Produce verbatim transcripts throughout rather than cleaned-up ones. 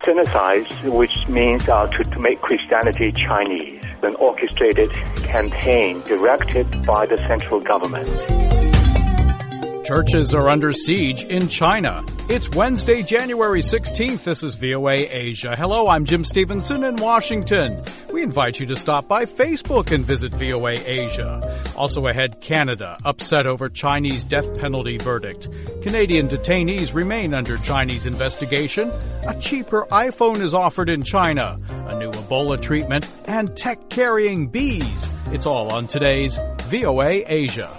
Sinicize, which means uh, to, to make Christianity Chinese, an orchestrated campaign directed by the central government. Churches are under siege in China. It's Wednesday, January sixteenth. This is V O A Asia. Hello, I'm Jim Stevenson in Washington. We invite you to stop by Facebook and visit V O A Asia. Also ahead, Canada, upset over Chinese death penalty verdict. Canadian detainees remain under Chinese investigation. A cheaper iPhone is offered in China. A new Ebola treatment and tech-carrying bees. It's all on today's V O A Asia.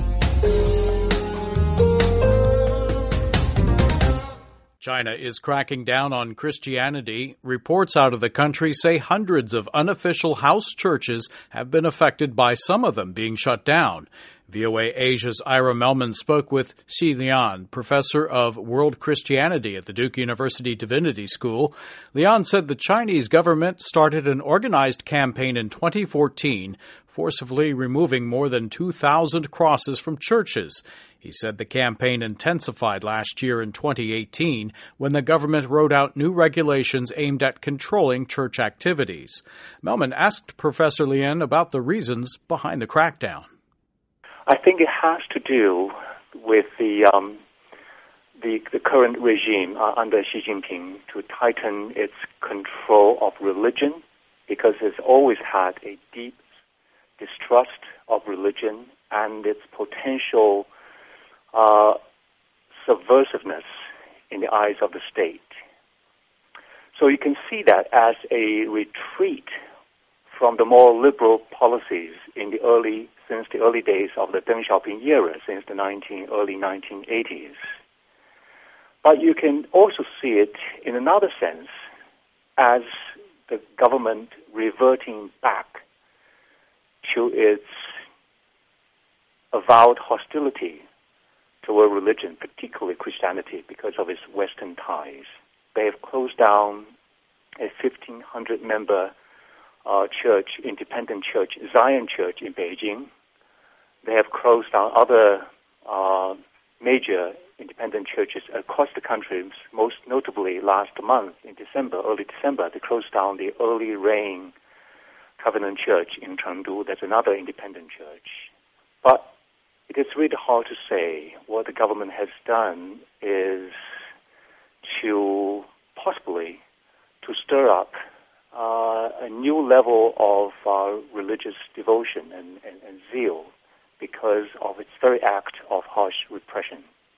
China is cracking down on Christianity. Reports out of the country say hundreds of unofficial house churches have been affected by some of them being shut down. V O A Asia's Ira Melman spoke with Xi Lian, professor of world Christianity at the Duke University Divinity School. Lian said the Chinese government started an organized campaign in twenty fourteen, forcibly removing more than two thousand crosses from churches. He said the campaign intensified last year in twenty eighteen when the government wrote out new regulations aimed at controlling church activities. Melman asked Professor Lian about the reasons behind the crackdown. I think it has to do with the um, the, the current regime uh, under Xi Jinping to tighten its control of religion, because it's always had a deep distrust of religion and its potential Uh, subversiveness in the eyes of the state. So you can see that as a retreat from the more liberal policies in the early, since the early days of the Deng Xiaoping era, since the nineteen, early nineteen eighties. But you can also see it in another sense as the government reverting back to its avowed hostility toward religion, particularly Christianity, because of its Western ties. They have closed down a fifteen hundred member uh, church, independent church, Zion Church in Beijing. They have closed down other uh, major independent churches across the country, most notably last month in December, early December, they closed down the Early Rain Covenant Church in Chengdu. That's another independent church. But it is really hard to say. What the government has done is to possibly to stir up uh, a new level of uh, religious devotion and, and, and zeal because of its very act of harsh repression.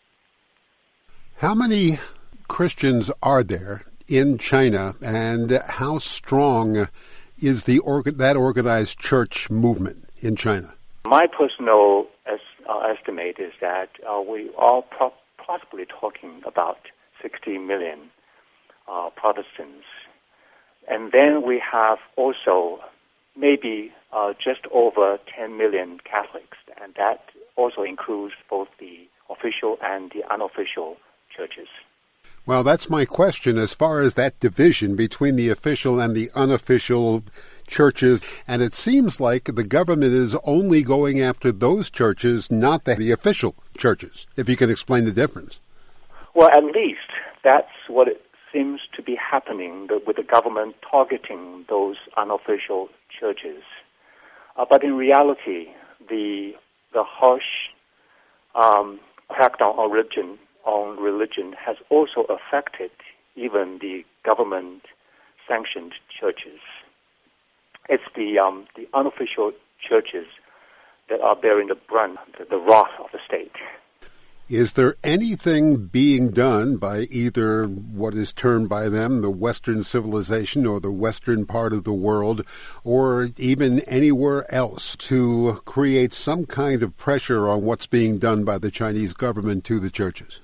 How many Christians are there in China, and how strong is the orga- that organized church movement in China? My personal as, uh, estimate is that uh, we are pro- possibly talking about sixty million uh, Protestants. And then we have also maybe uh, just over ten million Catholics, and that also includes both the official and the unofficial churches. Well, that's my question as far as that division between the official and the unofficial churches. And it seems like the government is only going after those churches, not the, the official churches, if you can explain the difference. Well, at least that's what it seems to be happening, the, with the government targeting those unofficial churches. Uh, but in reality, the the harsh um, crackdown on religion on religion has also affected even the government-sanctioned churches. It's the um, the unofficial churches that are bearing the brunt, the, the wrath of the state. Is there anything being done by either what is termed by them the Western civilization or the Western part of the world, or even anywhere else, to create some kind of pressure on what's being done by the Chinese government to the churches?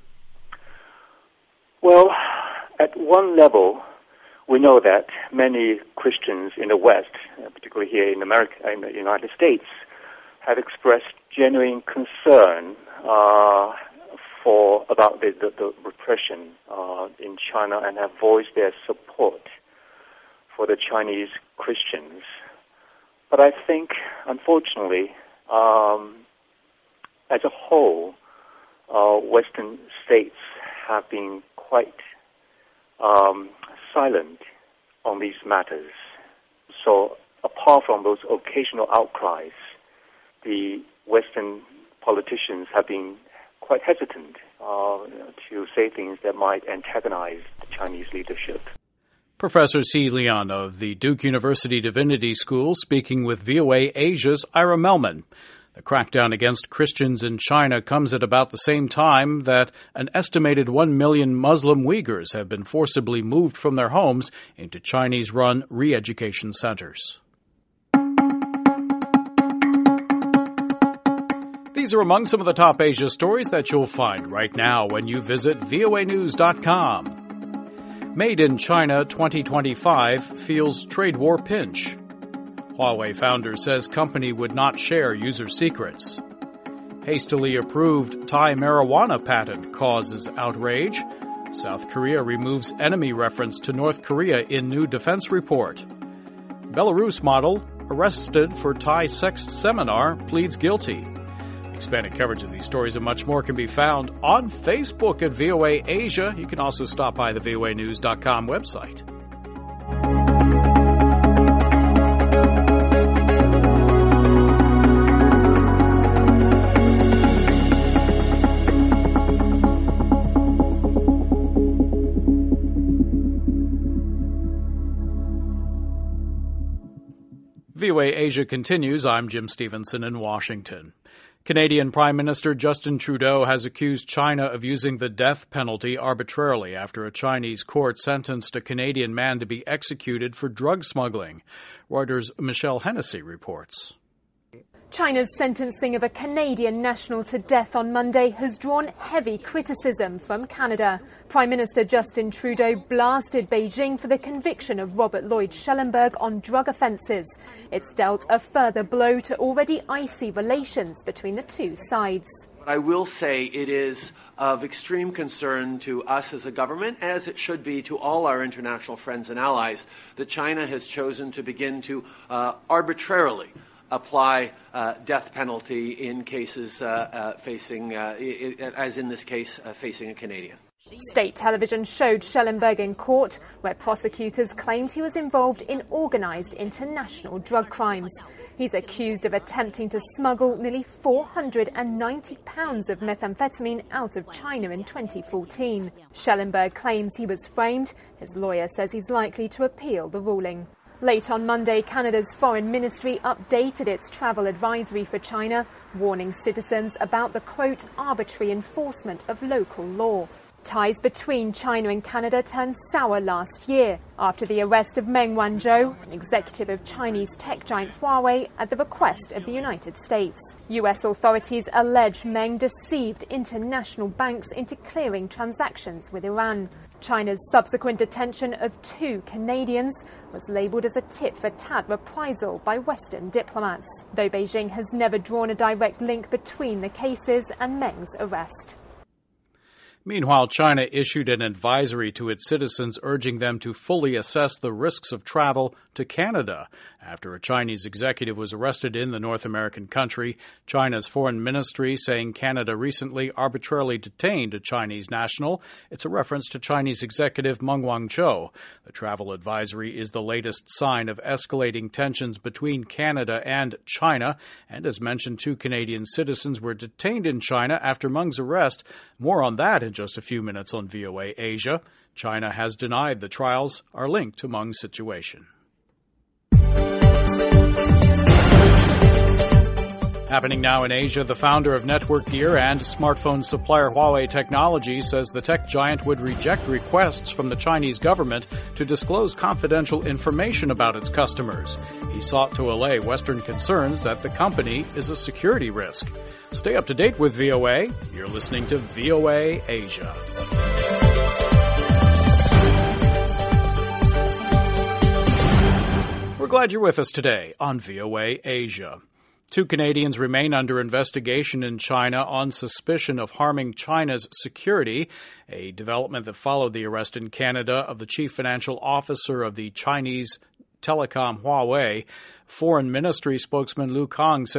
Well, at one level, we know that many Christians in the West, particularly here in America, in the United States, have expressed genuine concern uh, for about the, the, the repression uh, in China and have voiced their support for the Chinese Christians. But I think, unfortunately, um, as a whole, uh, Western states have been quite um, silent on these matters. So apart from those occasional outcries, the Western politicians have been quite hesitant uh, to say things that might antagonize the Chinese leadership. Professor Xi Lian of the Duke University Divinity School speaking with V O A Asia's Ira Melman. The crackdown against Christians in China comes at about the same time that an estimated one million Muslim Uyghurs have been forcibly moved from their homes into Chinese-run re-education centers. These are among some of the top Asia stories that you'll find right now when you visit V O A news dot com. Made in China twenty twenty-five feels trade war pinch. Huawei founder says company would not share user secrets. Hastily approved Thai marijuana patent causes outrage. South Korea removes enemy reference to North Korea in new defense report. Belarus model arrested for Thai sex seminar pleads guilty. Expanded coverage of these stories and much more can be found on Facebook at V O A Asia. You can also stop by the V O A news dot com website. V O A Asia continues. I'm Jim Stevenson in Washington. Canadian Prime Minister Justin Trudeau has accused China of using the death penalty arbitrarily after a Chinese court sentenced a Canadian man to be executed for drug smuggling. Reuters' Michelle Hennessy reports. China's sentencing of a Canadian national to death on Monday has drawn heavy criticism from Canada. Prime Minister Justin Trudeau blasted Beijing for the conviction of Robert Lloyd Schellenberg on drug offences. It's dealt a further blow to already icy relations between the two sides. I will say it is of extreme concern to us as a government, as it should be to all our international friends and allies, that China has chosen to begin to uh, arbitrarily apply uh, death penalty in cases uh, uh, facing, uh, I- as in this case, uh, facing a Canadian. State television showed Schellenberg in court, where prosecutors claimed he was involved in organised international drug crimes. He's accused of attempting to smuggle nearly four hundred ninety pounds of methamphetamine out of China in twenty fourteen. Schellenberg claims he was framed. His lawyer says he's likely to appeal the ruling. Late on Monday, Canada's Foreign Ministry updated its travel advisory for China, warning citizens about the, quote, arbitrary enforcement of local law. Ties between China and Canada turned sour last year after the arrest of Meng Wanzhou, an executive of Chinese tech giant Huawei, at the request of the United States. U S authorities allege Meng deceived international banks into clearing transactions with Iran. China's subsequent detention of two Canadians was labelled as a tit-for-tat reprisal by Western diplomats, though Beijing has never drawn a direct link between the cases and Meng's arrest. Meanwhile, China issued an advisory to its citizens urging them to fully assess the risks of travel to Canada after a Chinese executive was arrested in the North American country. China's foreign ministry saying Canada recently arbitrarily detained a Chinese national. It's a reference to Chinese executive Meng Wanzhou. The travel advisory is the latest sign of escalating tensions between Canada and China. And as mentioned, two Canadian citizens were detained in China after Meng's arrest. More on that in just a few minutes on V O A Asia. China has denied the trials are linked to Meng's situation. Happening now in Asia, the founder of Network Gear and smartphone supplier Huawei Technology says the tech giant would reject requests from the Chinese government to disclose confidential information about its customers. He sought to allay Western concerns that the company is a security risk. Stay up to date with V O A. You're listening to V O A Asia. We're glad you're with us today on V O A Asia. Two Canadians remain under investigation in China on suspicion of harming China's security, a development that followed the arrest in Canada of the chief financial officer of the Chinese telecom Huawei. Foreign Ministry spokesman Lu Kang said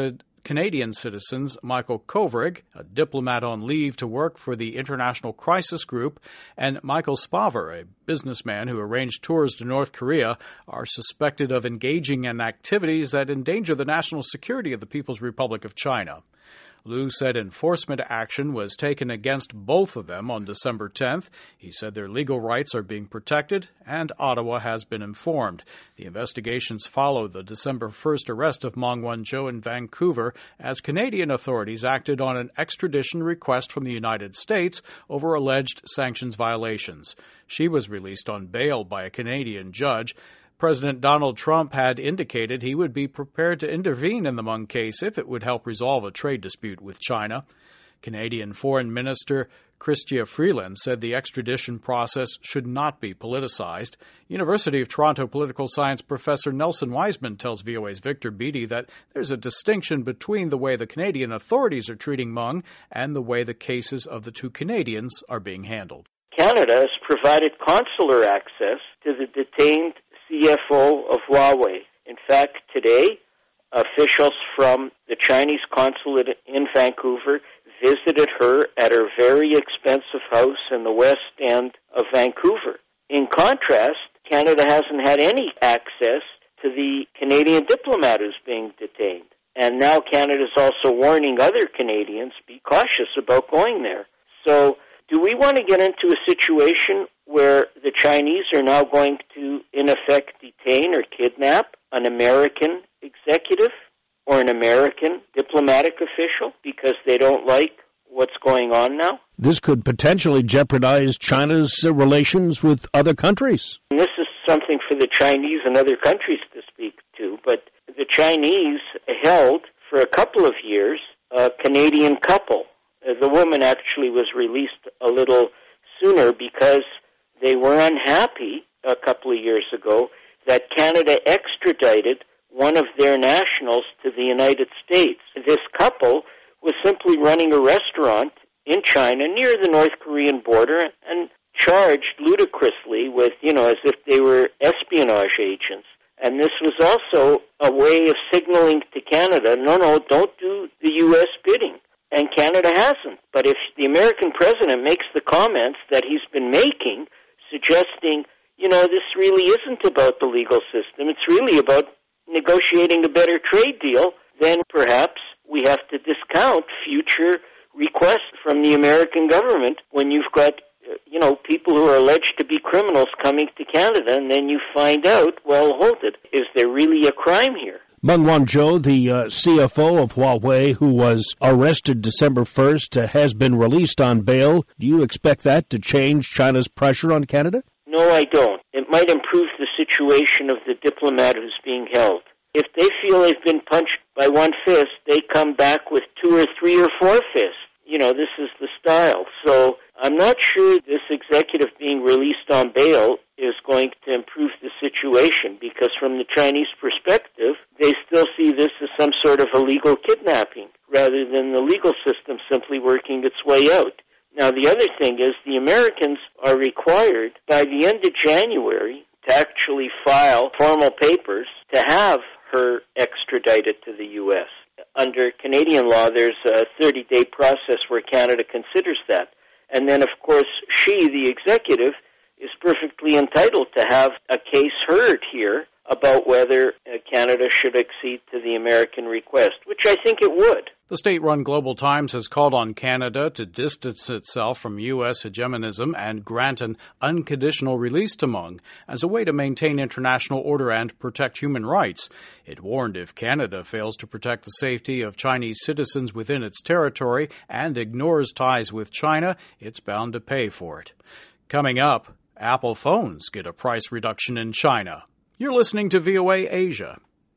Canadian citizens Michael Kovrig, a diplomat on leave to work for the International Crisis Group, and Michael Spavor, a businessman who arranged tours to North Korea, are suspected of engaging in activities that endanger the national security of the People's Republic of China. Liu said enforcement action was taken against both of them on December tenth. He said their legal rights are being protected, and Ottawa has been informed. The investigations follow the December first arrest of Meng Wanzhou in Vancouver as Canadian authorities acted on an extradition request from the United States over alleged sanctions violations. She was released on bail by a Canadian judge. President Donald Trump had indicated he would be prepared to intervene in the Meng case if it would help resolve a trade dispute with China. Canadian Foreign Minister Chrystia Freeland said the extradition process should not be politicized. University of Toronto political science professor Nelson Wiseman tells V O A's Victor Beattie that there's a distinction between the way the Canadian authorities are treating Meng and the way the cases of the two Canadians are being handled. Canada has provided consular access to the detained C F O of Huawei. In fact, today, officials from the Chinese consulate in Vancouver visited her at her very expensive house in the west end of Vancouver. In contrast, Canada hasn't had any access to the Canadian diplomat who's being detained. And now Canada is also warning other Canadians, be cautious about going there. So do we want to get into a situation where the Chinese are now going to, in effect, detain or kidnap an American executive or an American diplomatic official because they don't like what's going on now? This could potentially jeopardize China's uh, relations with other countries. And this is something for the Chinese and other countries to speak to, but the Chinese held for a couple of years a Canadian couple. The woman actually was released a little sooner because they were unhappy a couple of years ago that Canada extradited one of their nationals to the United States. This couple was simply running a restaurant in China near the North Korean border and charged ludicrously with, you know, as if they were espionage agents. And this was also a way of signaling to Canada, no, no, don't do the U S bidding. And Canada hasn't. But if the American president makes the comments that he's been making, suggesting, you know, this really isn't about the legal system, it's really about negotiating a better trade deal, then perhaps we have to discount future requests from the American government when you've got, you know, people who are alleged to be criminals coming to Canada, and then you find out, well, hold it, is there really a crime here? Meng Wanzhou, the uh, C F O of Huawei, who was arrested December first, uh, has been released on bail. Do you expect that to change China's pressure on Canada? No, I don't. It might improve the situation of the diplomat who's being held. If they feel they've been punched by one fist, they come back with two or three or four fists. You know, this is the style. So I'm not sure this executive being released on bail is going to improve the situation, because from the Chinese perspective, they still see this as some sort of illegal kidnapping rather than the legal system simply working its way out. Now, the other thing is the Americans are required by the end of January to actually file formal papers to have her extradited to the U S. Under Canadian law, there's a thirty-day process where Canada considers that. And then, of course, she, the executive, is perfectly entitled to have a case heard here about whether Canada should accede to the American request, which I think it would. The state-run Global Times has called on Canada to distance itself from U S hegemonism and grant an unconditional release to Meng as a way to maintain international order and protect human rights. It warned if Canada fails to protect the safety of Chinese citizens within its territory and ignores ties with China, it's bound to pay for it. Coming up, Apple phones get a price reduction in China. You're listening to V O A Asia.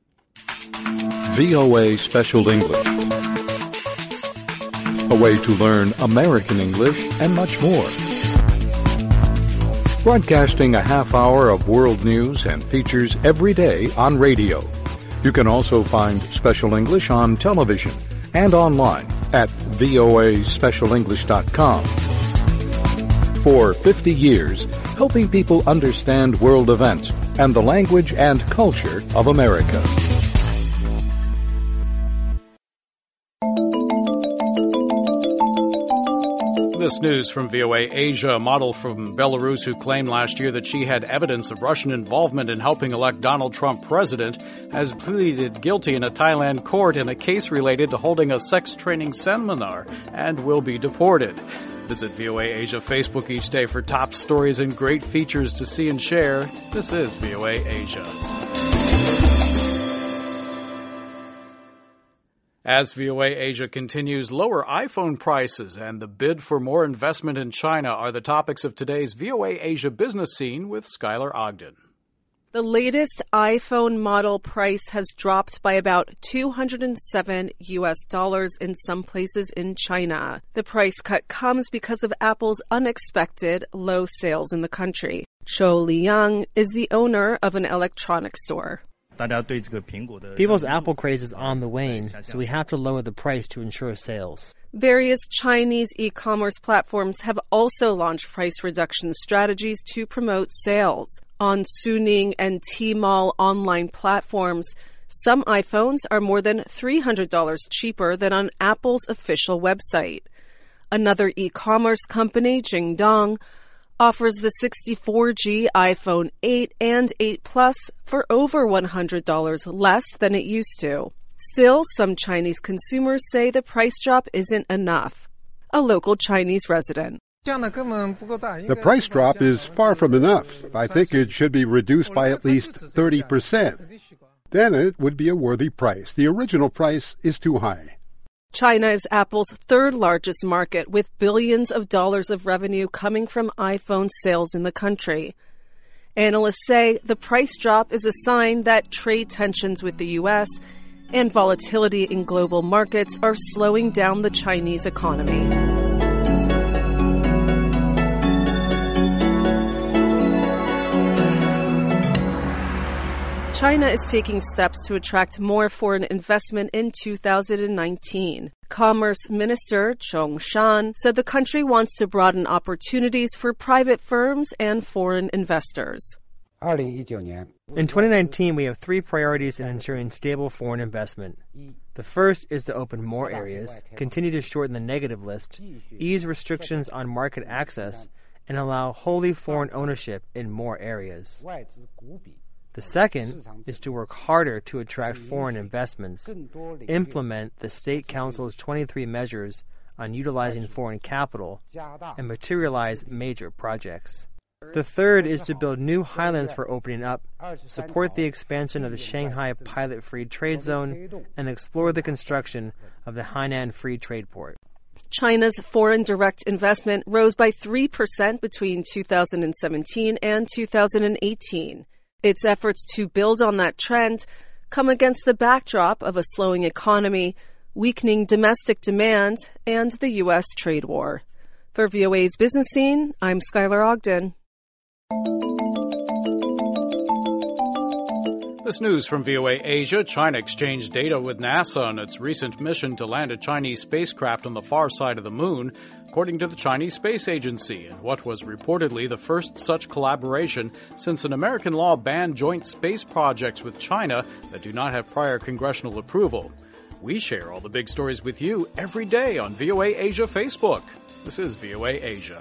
V O A Special English. A way to learn American English and much more. Broadcasting a half hour of world news and features every day on radio. You can also find Special English on television and online at V O A special english dot com. For fifty years, helping people understand world events and the language and culture of America. This news from V O A Asia. A model from Belarus who claimed last year that she had evidence of Russian involvement in helping elect Donald Trump president has pleaded guilty in a Thailand court in a case related to holding a sex training seminar and will be deported. Visit V O A Asia Facebook each day for top stories and great features to see and share. This is V O A Asia. As V O A Asia continues, lower iPhone prices and the bid for more investment in China are the topics of today's V O A Asia Business Scene with Skylar Ogden. The latest iPhone model price has dropped by about two hundred seven U S dollars in some places in China. The price cut comes because of Apple's unexpected low sales in the country. Cho Liang is the owner of an electronics store. People's Apple craze is on the wane, so we have to lower the price to ensure sales. Various Chinese e-commerce platforms have also launched price reduction strategies to promote sales. On Suning and Tmall online platforms, some iPhones are more than three hundred dollars cheaper than on Apple's official website. Another e-commerce company, Jingdong, offers the sixty-four G iPhone eight and eight Plus for over one hundred dollars less than it used to. Still, some Chinese consumers say the price drop isn't enough. A local Chinese resident. The price drop is far from enough. I think it should be reduced by at least thirty percent. Then it would be a worthy price. The original price is too high. China is Apple's third largest market, with billions of dollars of revenue coming from iPhone sales in the country. Analysts say the price drop is a sign that trade tensions with the U S and volatility in global markets are slowing down the Chinese economy. China is taking steps to attract more foreign investment in two thousand nineteen. Commerce Minister Zhong Shan said the country wants to broaden opportunities for private firms and foreign investors. In twenty nineteen, we have three priorities in ensuring stable foreign investment. The first is to open more areas, continue to shorten the negative list, ease restrictions on market access, and allow wholly foreign ownership in more areas. The second is to work harder to attract foreign investments, implement the State Council's twenty-three measures on utilizing foreign capital, and materialize major projects. The third is to build new highlands for opening up, support the expansion of the Shanghai Pilot Free Trade Zone, and explore the construction of the Hainan Free Trade Port. China's foreign direct investment rose by three percent between two thousand seventeen and two thousand eighteen. Its efforts to build on that trend come against the backdrop of a slowing economy, weakening domestic demand, and the U S trade war. For V O A's Business Scene, I'm Skylar Ogden. This news from V O A Asia. China exchanged data with NASA on its recent mission to land a Chinese spacecraft on the far side of the moon, according to the Chinese Space Agency, in what was reportedly the first such collaboration since an American law banned joint space projects with China that do not have prior congressional approval. We share all the big stories with you every day on V O A Asia Facebook. This is V O A Asia.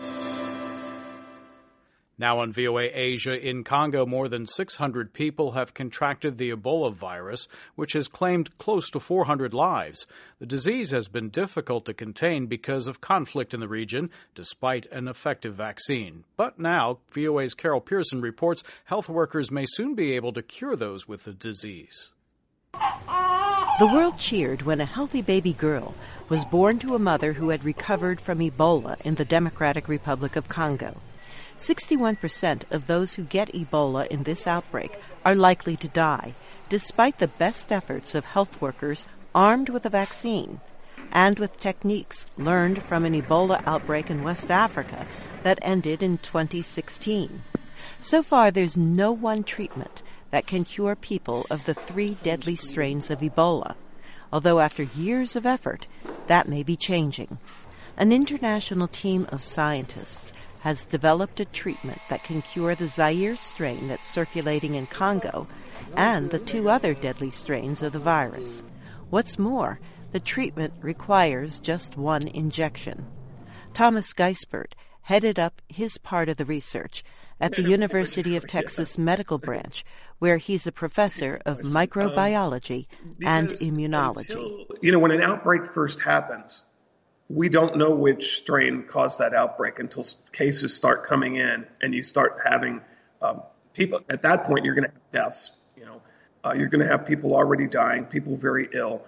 Now on V O A Asia, in Congo, more than six hundred people have contracted the Ebola virus, which has claimed close to four hundred lives. The disease has been difficult to contain because of conflict in the region, despite an effective vaccine. But now, V O A's Carol Pearson reports health workers may soon be able to cure those with the disease. The world cheered when a healthy baby girl was born to a mother who had recovered from Ebola in the Democratic Republic of Congo. sixty-one percent of those who get Ebola in this outbreak are likely to die, despite the best efforts of health workers armed with a vaccine and with techniques learned from an Ebola outbreak in West Africa that ended in twenty sixteen. So far, there's no one treatment that can cure people of the three deadly strains of Ebola, although after years of effort, that may be changing. An international team of scientists has developed a treatment that can cure the Zaire strain that's circulating in Congo and the two other deadly strains of the virus. What's more, the treatment requires just one injection. Thomas Geisbert headed up his part of the research at the University of Texas Medical Branch, where he's a professor of microbiology um, and immunology. Until, you know, when an outbreak first happens, we don't know which strain caused that outbreak until cases start coming in and you start having um, people. At that point, you're going to have deaths. You know, uh, you're going to have people already dying, people very ill.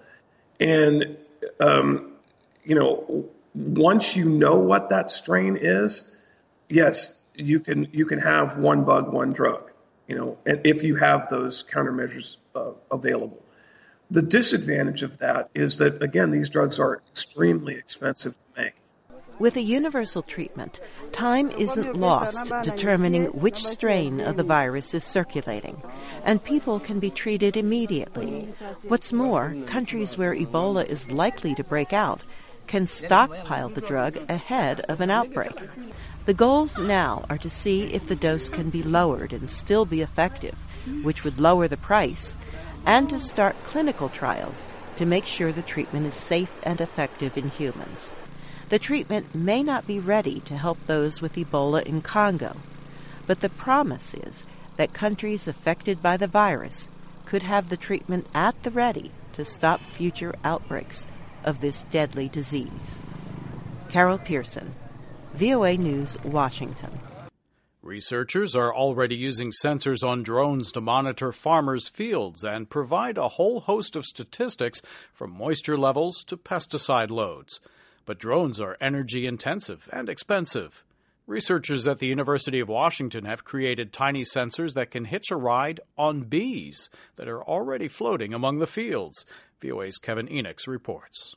And, um, you know, once you know what that strain is, yes, you can you can have one bug, one drug, you know, and if you have those countermeasures uh, available. The disadvantage of that is that, again, these drugs are extremely expensive to make. With a universal treatment, time isn't lost determining which strain of the virus is circulating, and people can be treated immediately. What's more, countries where Ebola is likely to break out can stockpile the drug ahead of an outbreak. The goals now are to see if the dose can be lowered and still be effective, which would lower the price, and to start clinical trials to make sure the treatment is safe and effective in humans. The treatment may not be ready to help those with Ebola in Congo, but the promise is that countries affected by the virus could have the treatment at the ready to stop future outbreaks of this deadly disease. Carol Pearson, V O A News, Washington. Researchers are already using sensors on drones to monitor farmers' fields and provide a whole host of statistics from moisture levels to pesticide loads. But drones are energy intensive and expensive. Researchers at the University of Washington have created tiny sensors that can hitch a ride on bees that are already floating among the fields. V O A's Kevin Enochs reports.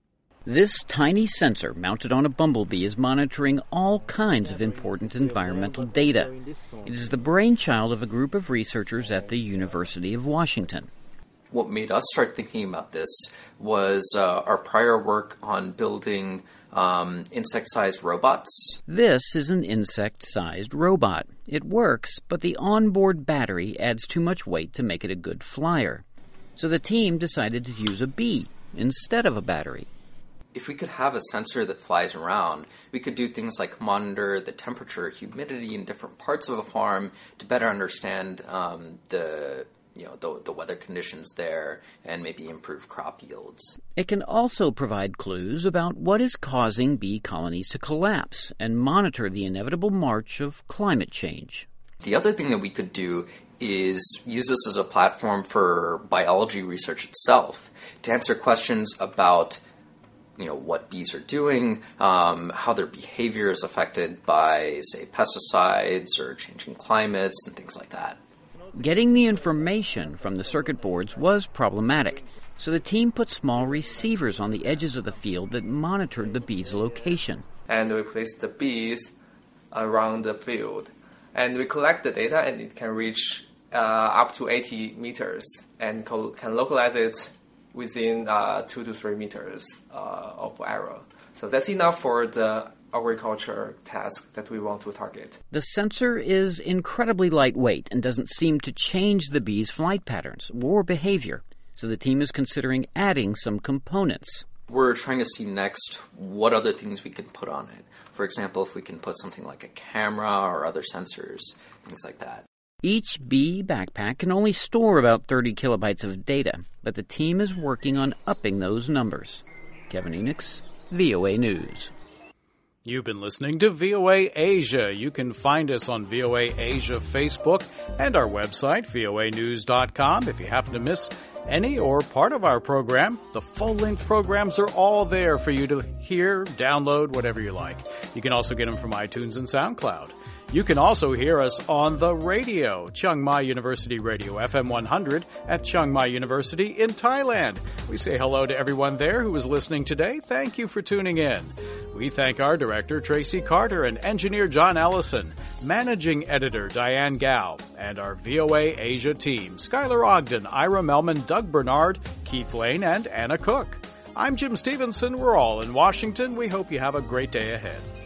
This tiny sensor mounted on a bumblebee is monitoring all kinds of important environmental data. It is the brainchild of a group of researchers at the University of Washington. What made us start thinking about this was uh, our prior work on building um, insect-sized robots. This is an insect-sized robot. It works, but the onboard battery adds too much weight to make it a good flyer. So the team decided to use a bee instead of a battery. If we could have a sensor that flies around, we could do things like monitor the temperature, humidity in different parts of a farm to better understand um, the you know the, the weather conditions there and maybe improve crop yields. It can also provide clues about what is causing bee colonies to collapse and monitor the inevitable march of climate change. The other thing that we could do is use this as a platform for biology research itself to answer questions about you know, what bees are doing, um, how their behavior is affected by, say, pesticides or changing climates and things like that. Getting the information from the circuit boards was problematic, so the team put small receivers on the edges of the field that monitored the bees' location. And we placed the bees around the field. And we collect the data, and it can reach uh, up to eighty meters and co- can localize it within uh, two to three meters uh, of error. So that's enough for the agriculture task that we want to target. The sensor is incredibly lightweight and doesn't seem to change the bees' flight patterns or behavior, so the team is considering adding some components. We're trying to see next what other things we can put on it. For example, if we can put something like a camera or other sensors, things like that. Each bee backpack can only store about thirty kilobytes of data, but the team is working on upping those numbers. Kevin Enochs, V O A News. You've been listening to V O A Asia. You can find us on V O A Asia Facebook and our website, V O A news dot com. If you happen to miss any or part of our program, the full-length programs are all there for you to hear, download, whatever you like. You can also get them from iTunes and SoundCloud. You can also hear us on the radio, Chiang Mai University Radio, F M one hundred at Chiang Mai University in Thailand. We say hello to everyone there who is listening today. Thank you for tuning in. We thank our director, Tracy Carter, and engineer John Ellison, managing editor Diane Gao, and our V O A Asia team, Skylar Ogden, Ira Melman, Doug Bernard, Keith Lane, and Anna Cook. I'm Jim Stevenson. We're all in Washington. We hope you have a great day ahead.